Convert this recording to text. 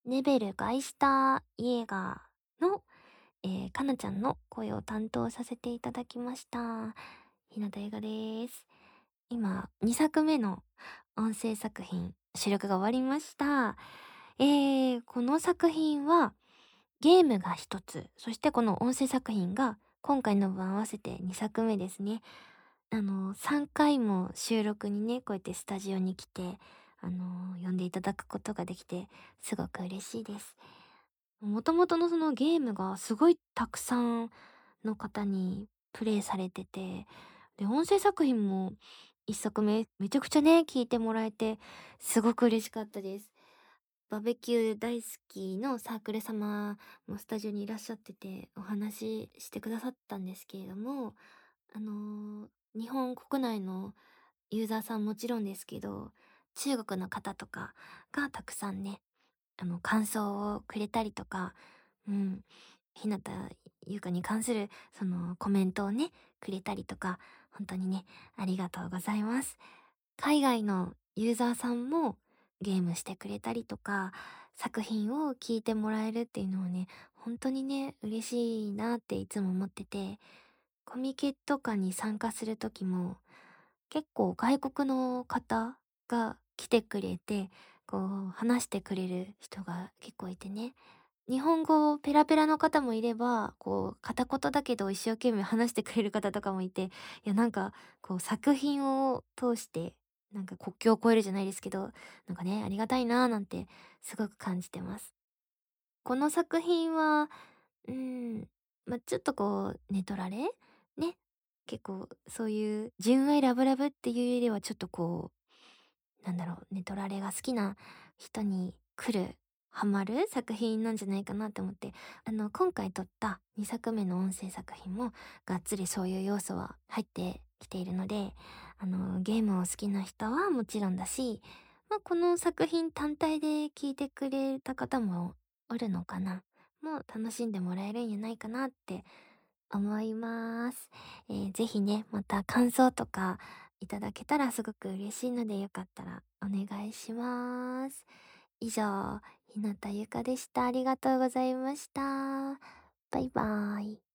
ネベルガイスターイエーガーの、かなちゃんの声を担当させていただきました。日向映画です。今、2作目の音声作品、収録が終わりました。この作品は、ゲームが1つ、そしてこの音声作品が、今回の分合わせて2作目ですね。3回も収録にね、こうやってスタジオに来て、呼んでいただくことができて、すごく嬉しいです。もともとのそのゲームがすごいたくさんの方にプレイされてて、で、音声作品も1作目めちゃくちゃね、聞いてもらえて、すごく嬉しかったです。バーベキュー大好きのサークル様もスタジオにいらっしゃってて、お話ししてくださったんですけれども、日本国内のユーザーさんもちろんですけど、中国の方とかがたくさんね、感想をくれたりとか、うん、日向ゆうかに関するそのコメントをね、くれたりとか、本当にね、ありがとうございます。海外のユーザーさんもゲームしてくれたりとか、作品を聞いてもらえるっていうのはね、本当にね、嬉しいなっていつも思ってて、コミケとかに参加する時も、結構外国の方が来てくれて、こう話してくれる人が結構いてね。日本語ペラペラの方もいれば、こう片言だけど一生懸命話してくれる方とかもいて、いやなんかこう作品を通して、なんか国境を越えるじゃないですけど、なんかね、ありがたいなーなんてすごく感じてます。この作品は、うーん、ちょっとこう、ネトラレね。結構そういう純愛ラブラブっていうよりはちょっとこう、なんだろう、ネトラレが好きな人にハマる作品なんじゃないかなって思って、今回撮った2作目の音声作品もがっつりそういう要素は入ってきているので、ゲームを好きな人はもちろんだし、この作品単体で聞いてくれた方もおるのかな。もう楽しんでもらえるんじゃないかなって思います。ぜひね、また感想とかいただけたらすごく嬉しいのでよかったらお願いします。以上、日向ゆかでした。ありがとうございました。バイバーイ。